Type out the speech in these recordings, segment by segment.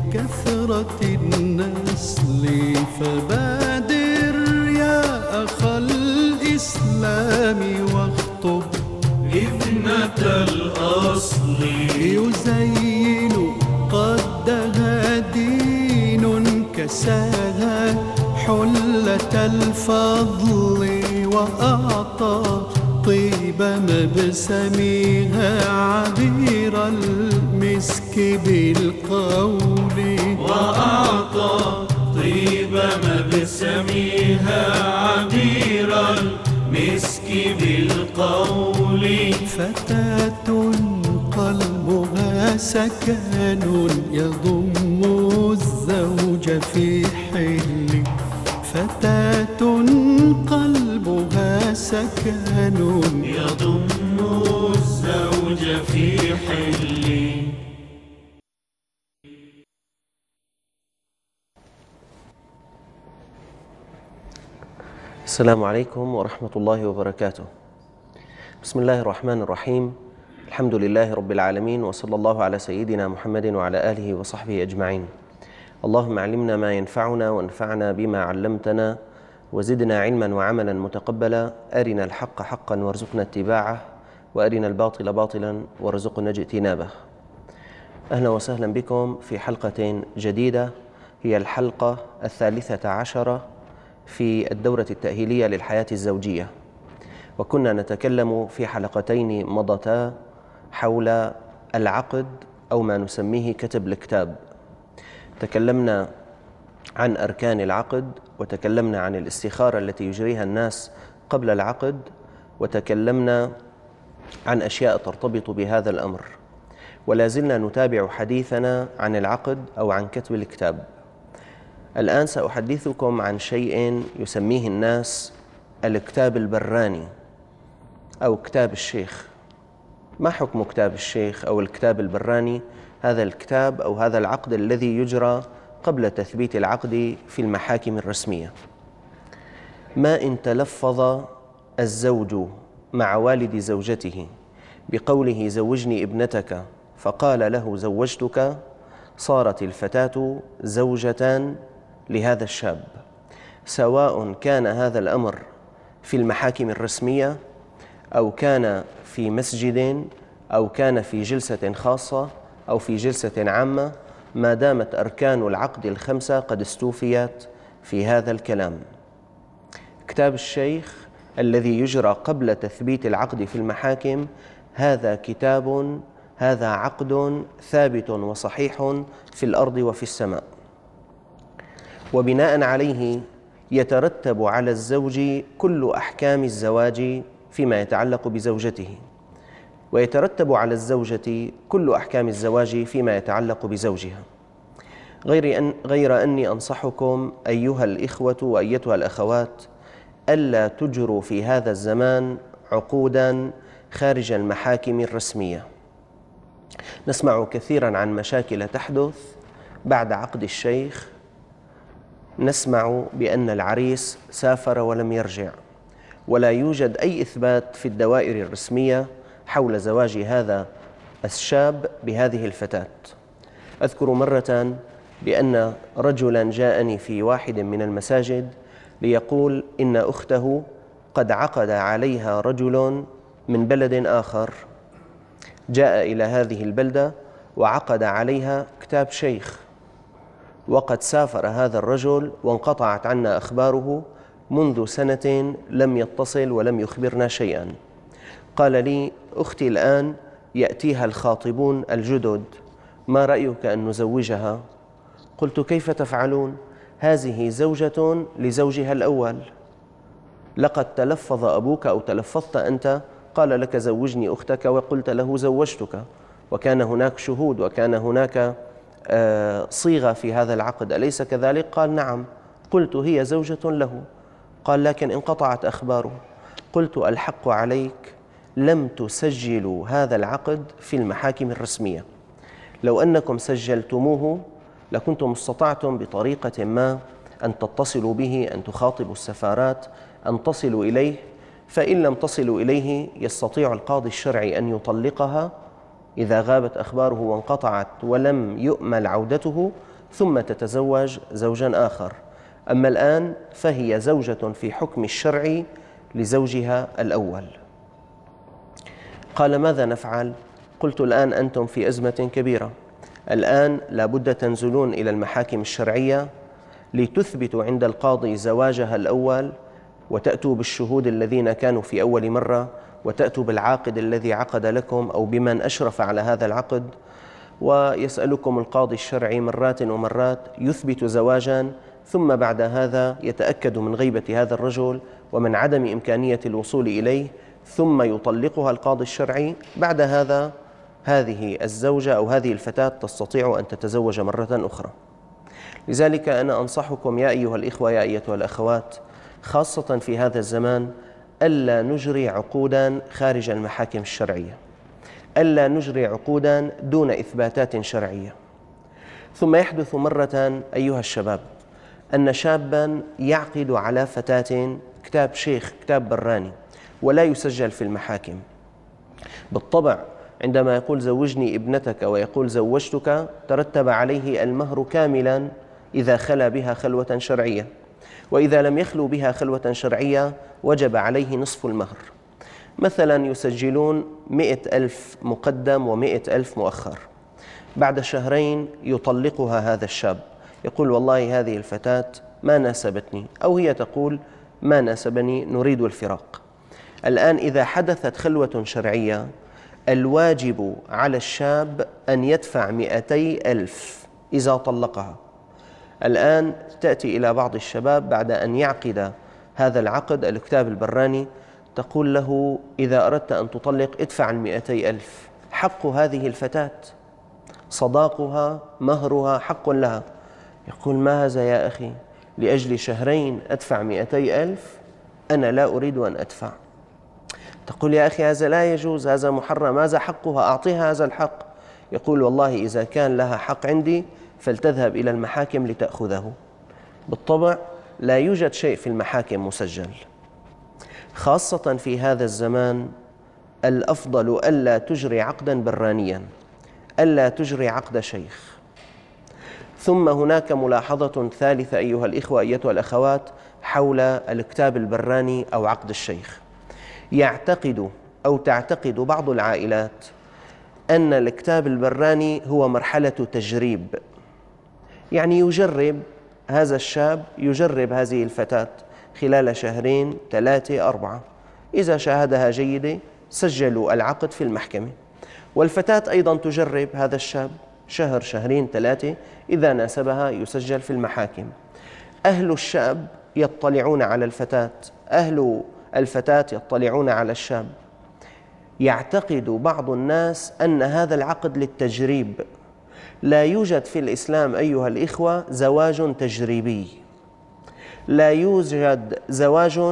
كثرة النسل، فبادر يا أخ الإسلام واخطب ابنة الأصل. يزين قدها دين كساها حلة الفضل، وأعطى طيب مبسمها عبير المسك بالقول. وأعطى طيب مبسمها عبير المسك بالقول. فتاة قلبها سكن يضم الزوج في حل. فتاة قلبها سكن يضم الزوج في حل. السلام عليكم ورحمة الله وبركاته. بسم الله الرحمن الرحيم. الحمد لله رب العالمين، وصلى الله على سيدنا محمد وعلى آله وصحبه أجمعين. اللهم علمنا ما ينفعنا وانفعنا بما علمتنا، وزدنا علما وعملا متقبلا. أرنا الحق حقا وارزقنا اتباعه، وأرنا الباطل باطلا وارزقنا اجتنابه. أهلا وسهلا بكم في حلقة جديدة، هي الحلقة 13 في الدورة التأهيلية للحياة الزوجية. وكنا نتكلم في حلقتين مضتا حول العقد أو ما نسميه كتب الكتاب. تكلمنا عن أركان العقد، وتكلمنا عن الاستخارة التي يجريها الناس قبل العقد، وتكلمنا عن أشياء ترتبط بهذا الأمر. ولا زلنا نتابع حديثنا عن العقد أو عن كتب الكتاب. الآن سأحدثكم عن شيء يسميه الناس الكتاب البراني أو كتاب الشيخ. ما حكم كتاب الشيخ أو الكتاب البراني؟ هذا الكتاب أو هذا العقد الذي يجرى قبل تثبيت العقد في المحاكم الرسمية. ما إن تلفظ الزوج مع والد زوجته بقوله زوجني ابنتك فقال له زوجتك، صارت الفتاة زوجة لهذا الشاب، سواء كان هذا الأمر في المحاكم الرسمية أو كان في مسجد أو كان في جلسة خاصة أو في جلسة عامة، ما دامت أركان العقد الخمسة قد استوفيت في هذا الكلام. كتاب الشيخ الذي يجرى قبل تثبيت العقد في المحاكم، هذا كتاب، هذا عقد ثابت وصحيح في الأرض وفي السماء، وبناء عليه يترتب على الزوج كل أحكام الزواج فيما يتعلق بزوجته، ويترتب على الزوجة كل أحكام الزواج فيما يتعلق بزوجها. غير أني أنصحكم أيها الإخوة وأيتها الأخوات ألا تجروا في هذا الزمان عقودا خارج المحاكم الرسمية. نسمع كثيرا عن مشاكل تحدث بعد عقد الشيخ. نسمع بأن العريس سافر ولم يرجع، ولا يوجد أي إثبات في الدوائر الرسمية حول زواج هذا الشاب بهذه الفتاة. أذكر مرة بأن رجلا جاءني في واحد من المساجد ليقول إن أخته قد عقد عليها رجل من بلد آخر، جاء إلى هذه البلدة وعقد عليها كتاب شيخ، وقد سافر هذا الرجل وانقطعت عنا أخباره منذ سنة، لم يتصل ولم يخبرنا شيئا. قال لي أختي الآن يأتيها الخاطبون الجدد، ما رأيك أن نزوجها؟ قلت كيف تفعلون؟ هذه زوجة لزوجها الأول، لقد تلفظ أبوك أو تلفظت أنت، قال لك زوجني أختك وقلت له زوجتك، وكان هناك شهود وكان هناك صيغة في هذا العقد، أليس كذلك؟ قال نعم. قلت هي زوجة له. قال لكن انقطعت أخباره. قلت الحق عليك، لم تسجلوا هذا العقد في المحاكم الرسمية. لو أنكم سجلتموه لكنتم استطعتم بطريقة ما أن تتصلوا به، أن تخاطبوا السفارات، أن تصلوا إليه. فإن لم تصلوا إليه يستطيع القاضي الشرعي أن يطلقها إذا غابت أخباره وانقطعت ولم يؤمل عودته، ثم تتزوج زوجا آخر. أما الآن فهي زوجة في حكم الشرع لزوجها الأول. قال: ماذا نفعل؟ قلت: الآن أنتم في أزمة كبيرة، الآن لابد تنزلون إلى المحاكم الشرعية لتثبتوا عند القاضي زواجها الأول، وتأتوا بالشهود الذين كانوا في أول مرة، وتأتوا بالعاقد الذي عقد لكم أو بمن أشرف على هذا العقد، ويسألكم القاضي الشرعي مرات ومرات يثبت زواجا، ثم بعد هذا يتأكد من غيبة هذا الرجل ومن عدم إمكانية الوصول إليه، ثم يطلقها القاضي الشرعي. بعد هذا هذه الزوجة أو هذه الفتاة تستطيع أن تتزوج مرة أخرى. لذلك أنا أنصحكم يا أيها الإخوة يا أيتها الأخوات، خاصة في هذا الزمان، ألا نجري عقودا خارج المحاكم الشرعية، ألا نجري عقودا دون إثباتات شرعية. ثم يحدث مرة أيها الشباب أن شابا يعقد على فتاة كتاب شيخ، كتاب براني، ولا يسجل في المحاكم. بالطبع عندما يقول زوجني ابنتك ويقول زوجتك ترتب عليه المهر كاملا إذا خلا بها خلوة شرعية، وإذا لم يخلو بها خلوة شرعية وجب عليه نصف المهر. مثلا يسجلون 100,000 مقدم و100,000 مؤخر، بعد شهرين يطلقها هذا الشاب، يقول: والله هذه الفتاة ما ناسبتني، أو هي تقول: ما ناسبني، نريد الفراق. الآن إذا حدثت خلوة شرعية الواجب على الشاب أن يدفع 200,000 إذا طلقها. الآن تأتي إلى بعض الشباب بعد أن يعقد هذا العقد الكتاب البراني، تقول له: إذا أردت أن تطلق ادفع 200,000، حق هذه الفتاة، صداقها، مهرها، حق لها. يقول: ما هذا يا أخي، لأجل شهرين أدفع 200,000؟ أنا لا أريد أن أدفع. تقول: يا أخي هذا لا يجوز، هذا محرم، هذا حقها، أعطيها هذا الحق. يقول: والله إذا كان لها حق عندي فلتذهب إلى المحاكم لتأخذه. بالطبع لا يوجد شيء في المحاكم مسجل، خاصة في هذا الزمان. الأفضل ألا تجري عقدا برانيا، ألا تجري عقد شيخ. ثم هناك ملاحظة ثالثة أيها الإخوة أيتها الأخوات حول الكتاب البراني أو عقد الشيخ. يعتقد أو تعتقد بعض العائلات أن الكتاب البراني هو مرحلة تجريب، يعني يجرب هذا الشاب، يجرب هذه الفتاة خلال شهرين 3 4، إذا شاهدها جيدة سجلوا العقد في المحكمة، والفتاة أيضا تجرب هذا الشاب شهر 2 3، إذا ناسبها يسجل في المحاكم. أهل الشاب يطلعون على الفتاة، أهل الفتاة يطلعون على الشاب. يعتقد بعض الناس أن هذا العقد للتجريب. لا يوجد في الإسلام أيها الإخوة زواج تجريبي، لا يوجد زواج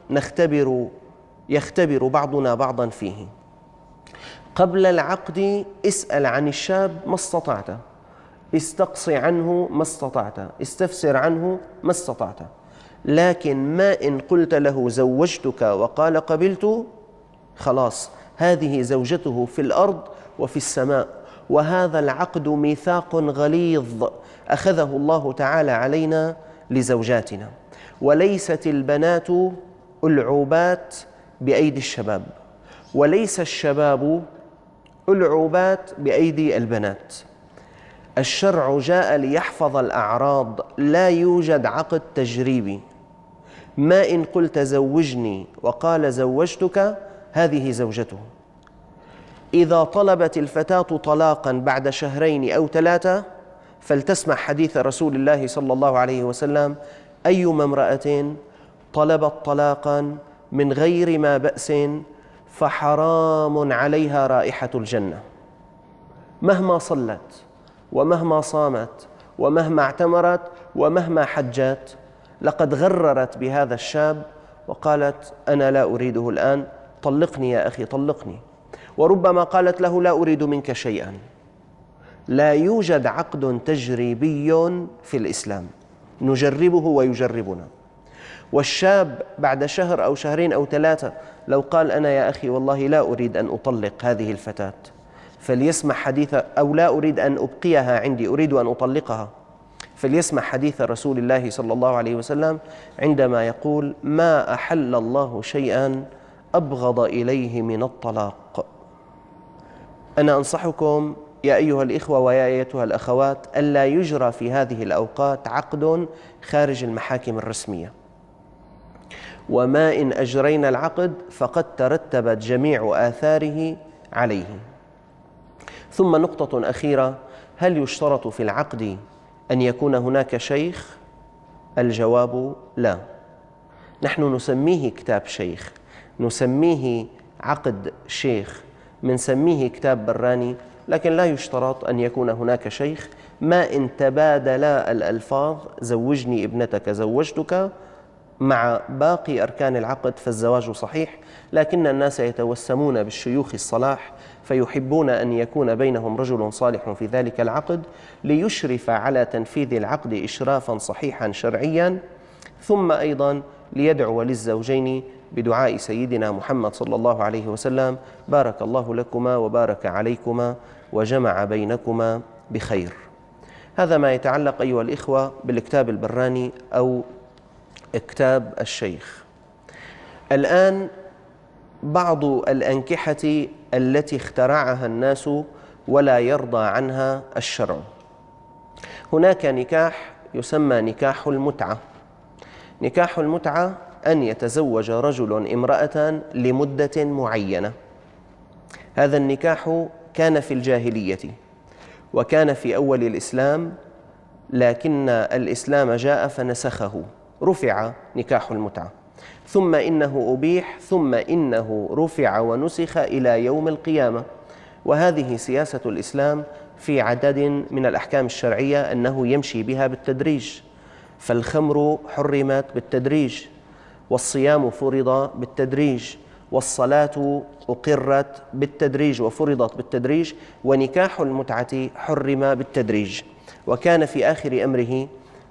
يختبر بعضنا بعضا فيه. قبل العقد اسأل عن الشاب ما استطعت، استقصي عنه ما استطعت، استفسر عنه ما استطعت، لكن ما إن قلت له زوجتك وقال قبلت، خلاص هذه زوجته في الأرض وفي السماء. وهذا العقد ميثاق غليظ أخذه الله تعالى علينا لزوجاتنا. وليست البنات ألعوبات بأيدي الشباب، وليس الشباب ألعوبات بأيدي البنات. الشرع جاء ليحفظ الأعراض، لا يوجد عقد تجريبي. ما إن قلت زوجني وقال زوجتك هذه زوجته. إذا طلبت الفتاة طلاقا بعد 2 أو 3 فلتسمع حديث رسول الله صلى الله عليه وسلم: أيما امرأة طلبت طلاقا من غير ما بأس فحرام عليها رائحة الجنة. مهما صلت ومهما صامت ومهما اعتمرت ومهما حجت، لقد غررت بهذا الشاب وقالت: أنا لا أريده الآن، طلقني يا أخي طلقني. وربما قالت له: لا أريد منك شيئا. لا يوجد عقد تجريبي في الإسلام، نجربه ويجربنا. والشاب بعد 1 شهر أو 2 أو 3 لو قال: أنا يا أخي والله لا أريد أن أطلق هذه الفتاة، فليسمع حديث، أو لا أريد أن أبقيها عندي، أريد أن أطلقها، فليسمع حديث رسول الله صلى الله عليه وسلم عندما يقول: ما أحل الله شيئا أبغض إليه من الطلاق. أنا أنصحكم يا أيها الإخوة ويا أيتها الأخوات ألا يجرى في هذه الأوقات عقد خارج المحاكم الرسمية، وما إن أجرينا العقد فقد ترتبت جميع آثاره عليه. ثم نقطة أخيرة: هل يشترط في العقد أن يكون هناك شيخ؟ الجواب لا. نحن نسميه كتاب شيخ، نسميه عقد شيخ، منسميه كتاب براني، لكن لا يشترط أن يكون هناك شيخ. ما إن تبادلا الألفاظ زوجني ابنتك زوجتك مع باقي أركان العقد فالزواج صحيح، لكن الناس يتوسمون بالشيوخ الصلاح فيحبون أن يكون بينهم رجل صالح في ذلك العقد ليشرف على تنفيذ العقد إشرافا صحيحا شرعيا، ثم أيضا ليدعو للزوجين بدعاء سيدنا محمد صلى الله عليه وسلم: بارك الله لكما وبارك عليكما وجمع بينكما بخير. هذا ما يتعلق أيها الإخوة بالكتاب البراني أو كتاب الشيخ. الآن بعض الأنكحة التي اخترعها الناس ولا يرضى عنها الشرع. هناك نكاح يسمى نكاح المتعة. نكاح المتعة أن يتزوج رجل امرأة لمدة معينة. هذا النكاح كان في الجاهلية وكان في أول الإسلام، لكن الإسلام جاء فنسخه، رفع نكاح المتعة، ثم إنه أبيح، ثم إنه رفع ونسخ إلى يوم القيامة. وهذه سياسة الإسلام في عدد من الأحكام الشرعية أنه يمشي بها بالتدريج. فالخمر حرمت بالتدريج، والصيام فرض بالتدريج، والصلاة أقرت بالتدريج وفرضت بالتدريج، ونكاح المتعة حرم بالتدريج. وكان في آخر أمره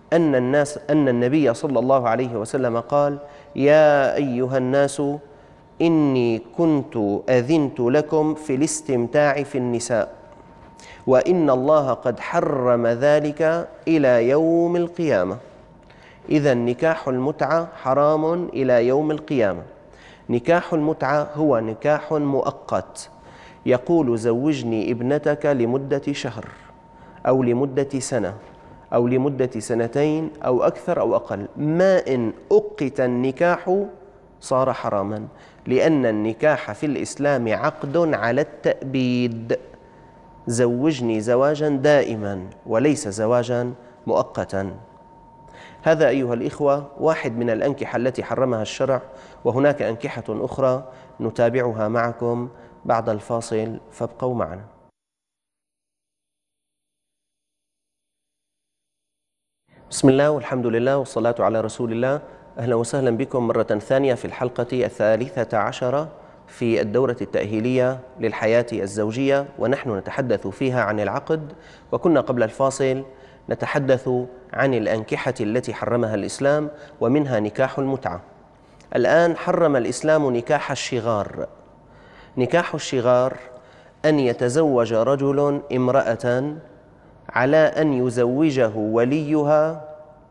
أن النبي صلى الله عليه وسلم قال: يا أيها الناس إني كنت أذنت لكم في الاستمتاع في النساء، وإن الله قد حرم ذلك إلى يوم القيامة. إذا نكاح المتعة حرام إلى يوم القيامة. نكاح المتعة هو نكاح مؤقت، يقول: زوجني ابنتك لمدة شهر أو لمدة سنة أو لمدة سنتين أو أكثر أو أقل. ما إن أقت النكاح صار حراما، لأن النكاح في الإسلام عقد على التأبيد. زوجني زواجا دائما وليس زواجا مؤقتا. هذا أيها الإخوة واحد من الأنكحة التي حرمها الشرع، وهناك أنكحة أخرى نتابعها معكم بعد الفاصل، فابقوا معنا. بسم الله والحمد لله والصلاة على رسول الله. أهلا وسهلا بكم مرة ثانية في الحلقة 13 في الدورة التأهيلية للحياة الزوجية، ونحن نتحدث فيها عن العقد. وكنا قبل الفاصل نتحدث عن الأنكحة التي حرمها الإسلام، ومنها نكاح المتعة. الآن حرم الإسلام نكاح الشغار. نكاح الشغار أن يتزوج رجل امرأة على أن يزوجه وليها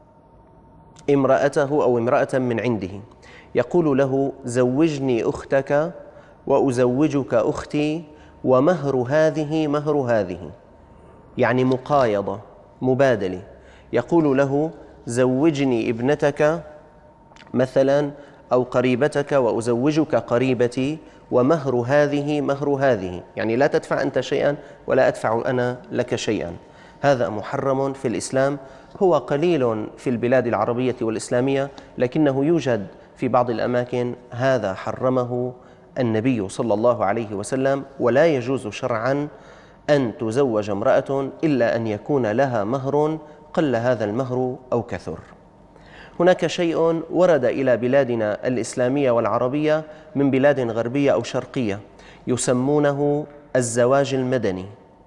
امرأته أو امرأة من عنده. يقول له: زوجني أختك وأزوجك أختي، ومهر هذه مهر هذه، يعني مقايضة مبادلة. يقول له: زوجني ابنتك مثلا أو قريبتك وأزوجك قريبتي، ومهر هذه مهر هذه، يعني لا تدفع أنت شيئا ولا أدفع أنا لك شيئا. هذا محرم في الإسلام. هو قليل في البلاد العربية والإسلامية، لكنه يوجد في بعض الأماكن. هذا حرمه النبي صلى الله عليه وسلم، ولا يجوز شرعا أن تزوج امرأة إلا أن يكون لها مهر، قل هذا المهر أو كثر. هناك شيء ورد إلى بلادنا الإسلامية والعربية من بلاد غربية أو شرقية يسمونه الزواج المدني.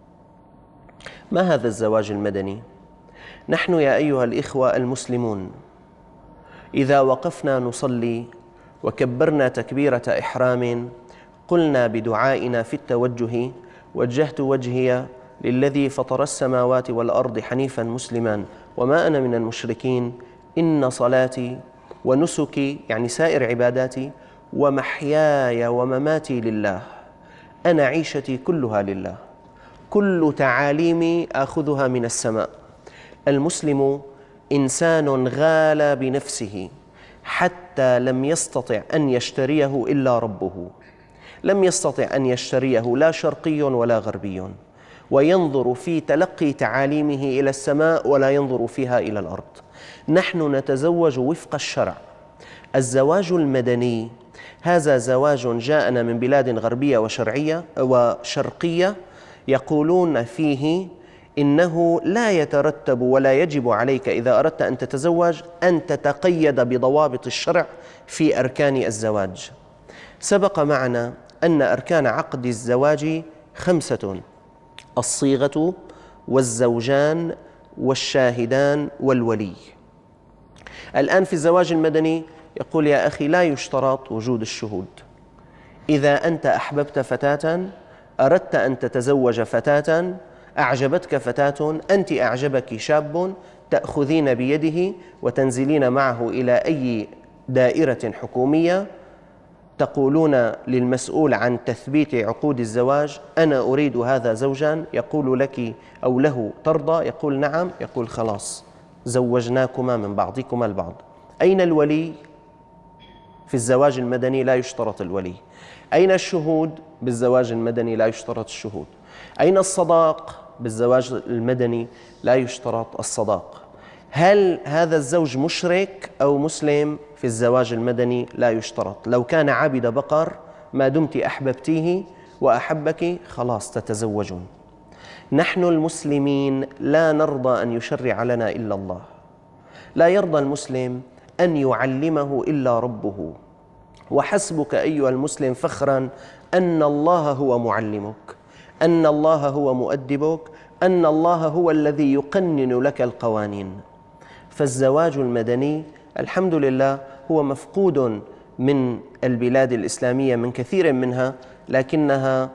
ما هذا الزواج المدني؟ نحن يا أيها الإخوة المسلمون إذا وقفنا نصلي وكبرنا تكبيرة إحرام، قلنا بدعائنا في التوجه: وجهت وجهي للذي فطر السماوات والأرض حنيفا مسلما وما أنا من المشركين إن صلاتي ونسكي يعني سائر عباداتي ومحياي ومماتي لله أنا عيشتي كلها لله كل تعاليمي آخذها من السماء. المسلم إنسان غال بنفسه حتى لم يستطع أن يشتريه إلا ربه، لم يستطع أن يشتريه لا شرقي ولا غربي، وينظر في تلقي تعاليمه إلى السماء ولا ينظر فيها إلى الأرض. نحن نتزوج وفق الشرع. الزواج المدني هذا زواج جاءنا من بلاد غربية وشرقية يقولون فيه إنه لا يترتب ولا يجب عليك إذا أردت أن تتزوج أن تتقيد بضوابط الشرع في أركان الزواج. سبق معنا أن أركان عقد الزواج 5: الصيغة والزوجان والشاهدان والولي. الآن في الزواج المدني يقول يا أخي لا يشترط وجود الشهود. إذا أنت أحببت فتاة، أردت أن تتزوج فتاة، أعجبتك فتاة، أنت أعجبك شاب، تأخذين بيده وتنزلين معه إلى أي دائرة حكومية، تقولون للمسؤول عن تثبيت عقود الزواج أنا أريد هذا زوجا، يقول لك أو له ترضى؟ يقول نعم، يقول خلاص زوجناكما من بعضكما البعض. أين الولي؟ في الزواج المدني لا يشترط الولي. أين الشهود؟ بالزواج المدني لا يشترط الشهود. أين الصداق؟ بالزواج المدني لا يشترط الصداق. هل هذا الزوج مشرك أو مسلم؟ في الزواج المدني لا يشترط. لو كان عابد بقر ما دمت أحببتيه وأحبك خلاص تتزوجون. نحن المسلمين لا نرضى أن يشرع لنا إلا الله. لا يرضى المسلم أن يعلمه إلا ربه. وحسبك أيها المسلم فخرا أن الله هو معلمك، أن الله هو مؤدبك، أن الله هو الذي يقنن لك القوانين. فالزواج المدني الحمد لله هو مفقود من البلاد الإسلامية من كثير منها، لكنها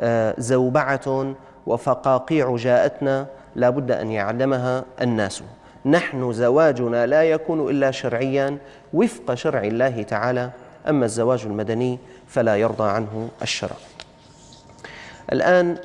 زوبعة وفقاقيع جاءتنا لا بد أن يعلمها الناس. نحن زواجنا لا يكون إلا شرعيا وفق شرع الله تعالى، أما الزواج المدني فلا يرضى عنه الشرع. الآن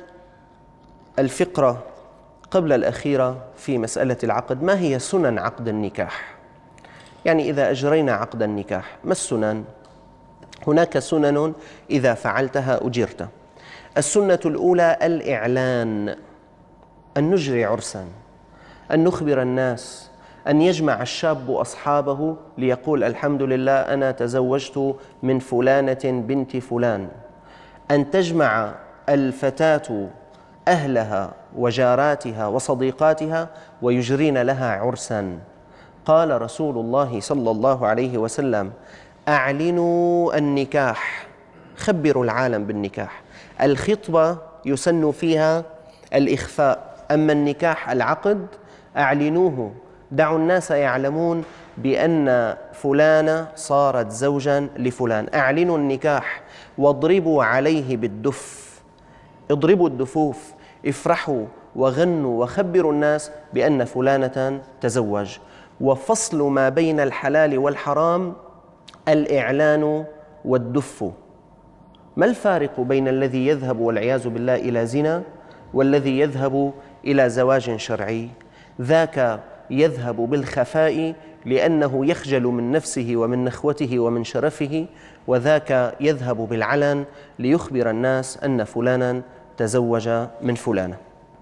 الفقرة قبل الأخيرة في مسألة العقد، ما هي سنن عقد النكاح؟ يعني إذا أجرينا عقد النكاح ما السنن؟ هناك سنن إذا فعلتها أجرت. السنة الأولى الإعلان، أن نجري عرسا، أن نخبر الناس، أن يجمع الشاب أصحابه ليقول الحمد لله أنا تزوجت من فلانة بنت فلان، أن تجمع الفتاة أهلها وجاراتها وصديقاتها ويجرين لها عرسا. قال رسول الله صلى الله عليه وسلم أعلنوا النكاح، خبروا العالم بالنكاح. الخطبة يسن فيها الإخفاء، أما النكاح العقد أعلنوه، دعوا الناس يعلمون بأن فلانة صارت زوجا لفلان. أعلنوا النكاح واضربوا عليه بالدف، اضربوا الدفوف، افرحوا وغنوا وخبروا الناس بأن فلانة تزوج. وفصل ما بين الحلال والحرام الإعلان والدف. ما الفارق بين الذي يذهب والعياذ بالله إلى زنا والذي يذهب إلى زواج شرعي؟ ذاك يذهب بالخفاء لأنه يخجل من نفسه ومن نخوته ومن شرفه، وذاك يذهب بالعلن ليخبر الناس أن فلانا تزوج من فلانة.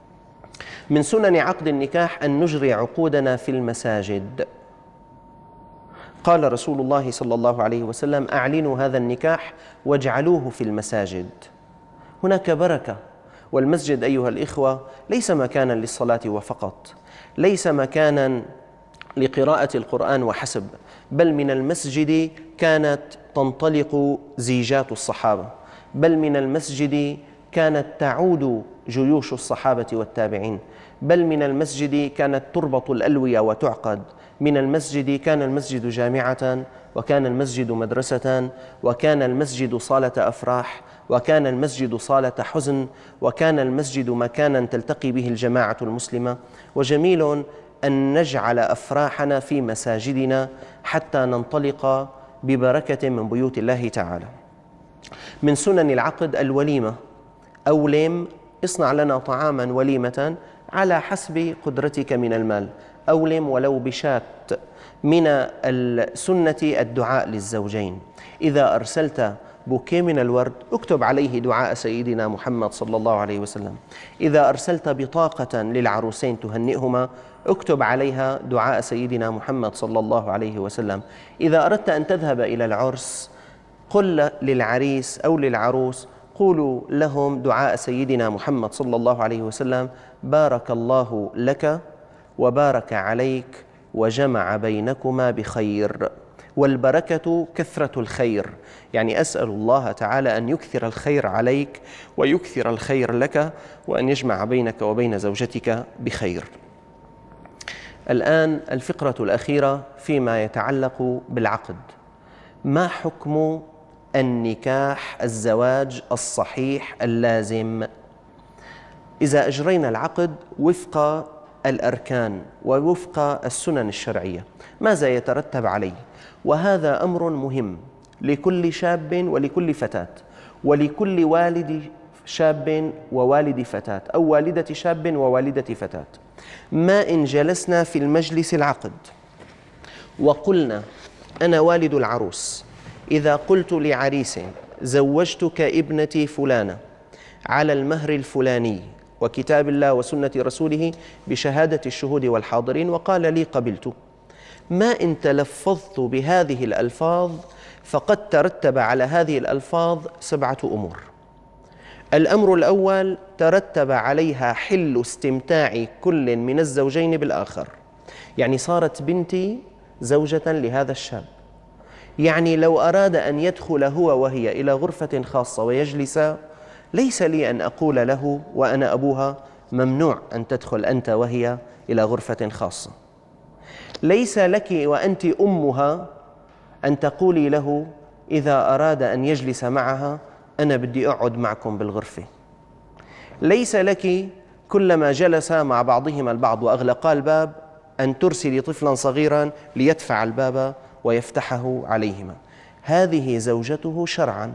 من سنن عقد النكاح أن نجري عقودنا في المساجد. قال رسول الله صلى الله عليه وسلم أعلنوا هذا النكاح واجعلوه في المساجد. هناك بركة، والمسجد أيها الإخوة ليس مكانا للصلاة وفقط، ليس مكانا لقراءة القرآن وحسب، بل من المسجد كانت تنطلق زيجات الصحابة، بل من المسجد كانت تعود جيوش الصحابة والتابعين، بل من المسجد كانت تربط الألوية وتعقد. من المسجد كان المسجد جامعة، وكان المسجد مدرسة، وكان المسجد صالة أفراح، وكان المسجد صالة حزن، وكان المسجد مكانا تلتقي به الجماعة المسلمة. وجميل أن نجعل أفراحنا في مساجدنا حتى ننطلق ببركة من بيوت الله تعالى. من سنن العقد الوليمة. أولم، اصنع لنا طعاما وليمة على حسب قدرتك من المال، أولم ولو بشاة. من السنة الدعاء للزوجين، إذا أرسلت بوكيه من الورد اكتب عليه دعاء سيدنا محمد صلى الله عليه وسلم. إذا أرسلت بطاقة للعروسين تهنئهما اكتب عليها دعاء سيدنا محمد صلى الله عليه وسلم. إذا أردت أن تذهب إلى العرس قل للعريس أو للعروس قولوا لهم دعاء سيدنا محمد صلى الله عليه وسلم: بارك الله لك وبارك عليك وجمع بينكما بخير. والبركة كثرة الخير، يعني أسأل الله تعالى أن يكثر الخير عليك ويكثر الخير لك، وأن يجمع بينك وبين زوجتك بخير. الآن الفقرة الأخيرة فيما يتعلق بالعقد. ما حكم النكاح الزواج الصحيح اللازم؟ إذا أجرينا العقد وفق الأركان ووفق السنن الشرعية ماذا يترتب عليه؟ وهذا أمر مهم لكل شاب ولكل فتاة، ولكل والد شاب ووالد فتاة، أو والدة شاب ووالدة فتاة. ما إن جلسنا في المجلس العقد وقلنا: أنا والد العروس، إذا قلت لعريس: زوجتك ابنتي فلانة على المهر الفلاني وكتاب الله وسنة رسوله بشهادة الشهود والحاضرين، وقال لي: قبلت، ما إن تلفظت بهذه الألفاظ فقد ترتب على هذه الألفاظ 7 أمور. الأمر الأول: ترتب عليها حل استمتاع كل من الزوجين بالآخر، يعني صارت بنتي زوجة لهذا الشاب. يعني لو أراد أن يدخل هو وهي إلى غرفة خاصة ويجلسا، ليس لي أن أقول له وأنا أبوها: ممنوع أن تدخل أنت وهي إلى غرفة خاصة. ليس لك وأنت أمها أن تقولي له إذا أراد أن يجلس معها: أنا بدي أقعد معكم بالغرفة. ليس لك كلما جلس مع بعضهما البعض وأغلقا الباب أن ترسلي طفلا صغيرا ليدفع الباب ويفتحه عليهما. هذه زوجته شرعا،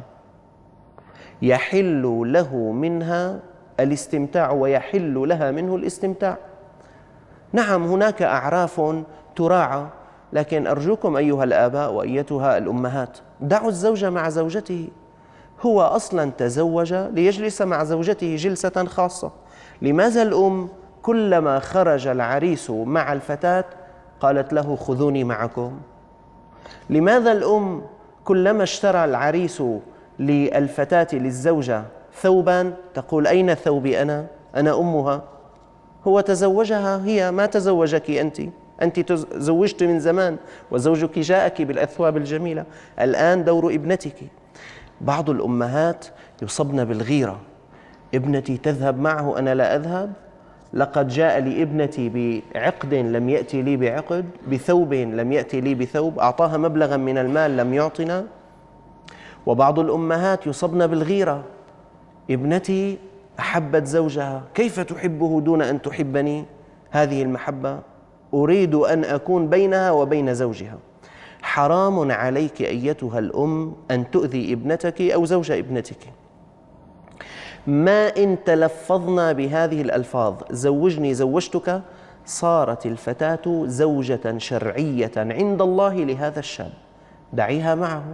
يحل له منها الاستمتاع ويحل لها منه الاستمتاع. نعم، هناك أعراف تراعى، لكن أرجوكم أيها الآباء وأيتها الأمهات، دعوا الزوج مع زوجته. هو أصلا تزوج ليجلس مع زوجته جلسة خاصة. لماذا الأم كلما خرج العريس مع الفتاة قالت له: خذوني معكم؟ لماذا الأم كلما اشترى العريس للفتاة للزوجة ثوبا تقول: أين ثوبي أنا أمها؟ هو تزوجها هي، ما تزوجك أنت تزوجت من زمان وزوجك جاءك بالأثواب الجميلة، الآن دور ابنتك. بعض الأمهات يصبن بالغيرة: ابنتي تذهب معه أنا لا أذهب، لقد جاء لابنتي بعقد لم يأتي لي بعقد، بثوب لم يأتي لي بثوب، أعطاها مبلغا من المال لم يعطنا. وبعض الأمهات يصبن بالغيرة: ابنتي أحبت زوجها، كيف تحبه دون أن تحبني؟ هذه المحبة أريد أن أكون بينها وبين زوجها. حرام عليك أيتها الأم أن تؤذي ابنتك أو زوج ابنتك. ما إن تلفظنا بهذه الألفاظ: زوجني، زوجتك، صارت الفتاة زوجة شرعية عند الله لهذا الشاب، دعيها معه.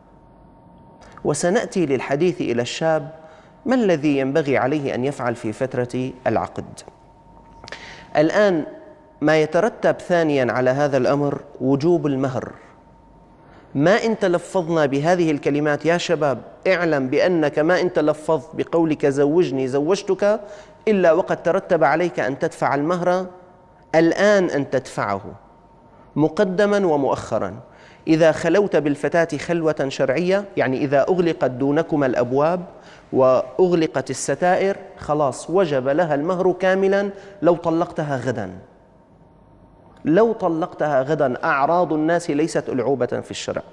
وسنأتي للحديث إلى الشاب ما الذي ينبغي عليه أن يفعل في فترة العقد. الآن ما يترتب ثانيا على هذا الأمر وجوب المهر. ما إن تلفظنا بهذه الكلمات يا شباب، اعلم بأنك ما إن تلفظت بقولك زوجني، زوجتك، إلا وقد ترتب عليك أن تدفع المهر الآن، أن تدفعه مقدما ومؤخرا. إذا خلوت بالفتاة خلوة شرعية، يعني إذا أغلقت دونكما الأبواب وأغلقت الستائر، خلاص وجب لها المهر كاملا. لو طلقتها غدا، لو طلقتها غدا، أعراض الناس ليست ألعوبة في الشرع،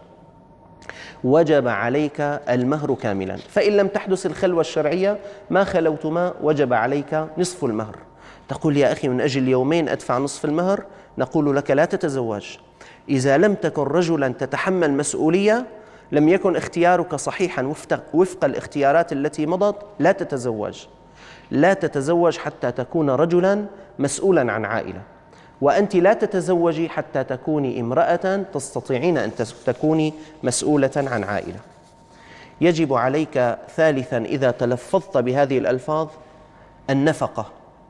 وجب عليك المهر كاملا. فإن لم تحدث الخلوة الشرعية ما خلوتما وجب عليك نصف المهر. تقول يا أخي من أجل يومين أدفع نصف المهر؟ نقول لك لا تتزوج. إذا لم تكن رجلا تتحمل مسؤولية، لم يكن اختيارك صحيحا وفق الاختيارات التي مضت، لا تتزوج. لا تتزوج حتى تكون رجلا مسؤولا عن عائلة، وأنت لا تتزوجي حتى تكوني امرأة تستطيعين أن تكوني مسؤولة عن عائلة. يجب عليك ثالثا إذا تلفظت بهذه الألفاظ النفقة،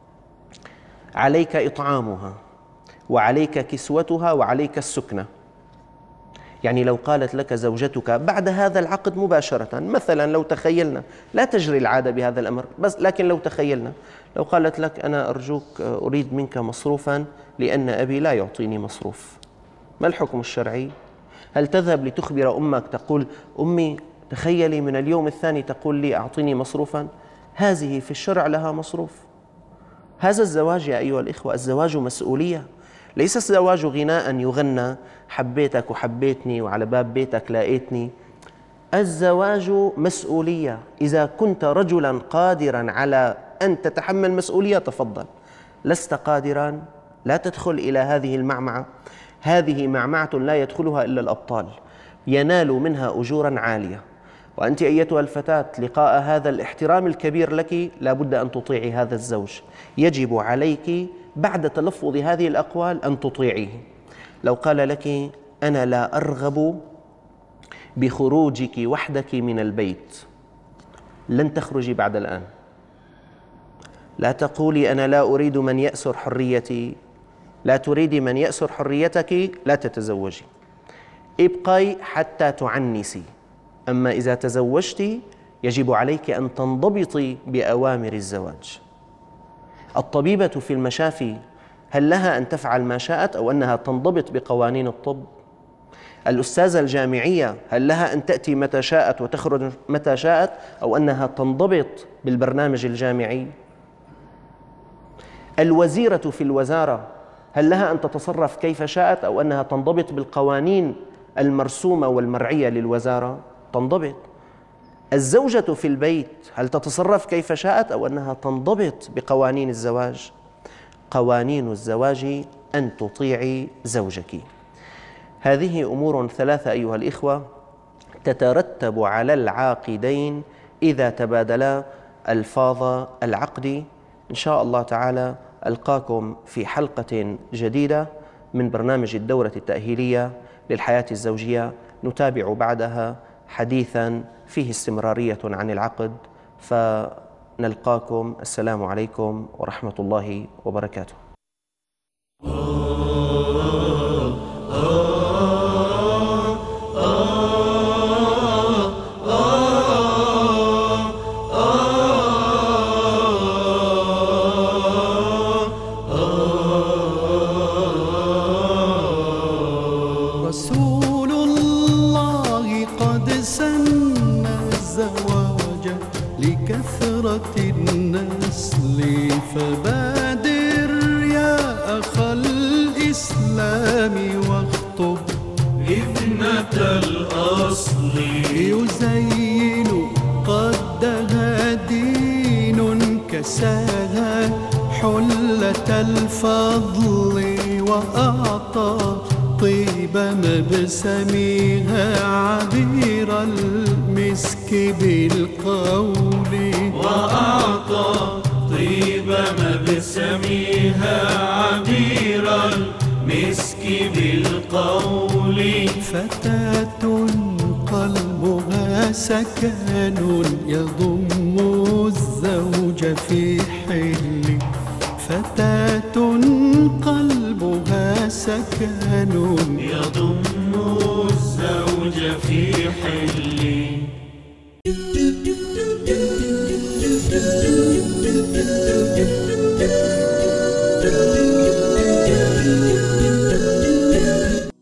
عليك إطعامها وعليك كسوتها وعليك السكنة. يعني لو قالت لك زوجتك بعد هذا العقد مباشرة، مثلا لو تخيلنا، لا تجري العادة بهذا الأمر، بس لكن لو تخيلنا، لو قالت لك أنا أرجوك أريد منك مصروفا لأن أبي لا يعطيني مصروف، ما الحكم الشرعي؟ هل تذهب لتخبر أمك تقول أمي تخيلي من اليوم الثاني تقول لي أعطيني مصروفا؟ هذه في الشرع لها مصروف. هذا الزواج يا أيها الإخوة، الزواج مسؤولية، ليس الزواج غناء يغنى حبيتك وحبيتني وعلى باب بيتك لاقيتني. الزواج مسؤولية. إذا كنت رجلا قادرا على أن تتحمل مسؤولية تفضل، لست قادرا لا تدخل إلى هذه المعمعة. هذه معمعة لا يدخلها إلا الأبطال، ينال منها أجورا عالية. وأنت أيتها الفتاة لقاء هذا الاحترام الكبير لك لابد أن تطيعي هذا الزوج. يجب عليك بعد تلفظ هذه الأقوال أن تطيعيه. لو قال لك أنا لا أرغب بخروجك وحدك من البيت، لن تخرجي بعد الآن. لا تقولي أنا لا أريد من يأسر حريتي، لا تريدي من يأسر حريتك لا تتزوجي، ابقي حتى تعنسي. أما إذا تزوجت يجب عليك أن تنضبطي بأوامر الزواج. الطبيبة في المشافي هل لها أن تفعل ما شاءت أو أنها تنضبط بقوانين الطب؟ الأستاذة الجامعية هل لها أن تأتي متى شاءت وتخرج متى شاءت أو أنها تنضبط بالبرنامج الجامعي؟ الوزيرة في الوزارة هل لها أن تتصرف كيف شاءت أو أنها تنضبط بالقوانين المرسومة والمرعية للوزارة؟ تنضبط. الزوجة في البيت هل تتصرف كيف شاءت أو أنها تنضبط بقوانين الزواج؟ قوانين الزواج أن تطيعي زوجك. هذه أمور ثلاثة أيها الإخوة تترتب على العاقدين إذا تبادلا ألفاظ العقد. إن شاء الله تعالى ألقاكم في حلقة جديدة من برنامج الدورة التأهيلية للحياة الزوجية، نتابع بعدها حديثا فيه استمرارية عن العقد، فنلقاكم. السلام عليكم ورحمة الله وبركاته. رسول الله قد سن الزواج لكثرة النسل، فبادر يا أخ الإسلام واخطب ابنة الأصل. يزين قدها دين كساها حلة الفضل، وأعطى طيب مبسمها عبير المسك بالقول، وأعطى طيب مبسمها عبير المسك بالقول. فتاة قلبها سكن يضم الزوج في حل، فتاة قلبها سكن يضم الزوج في حل.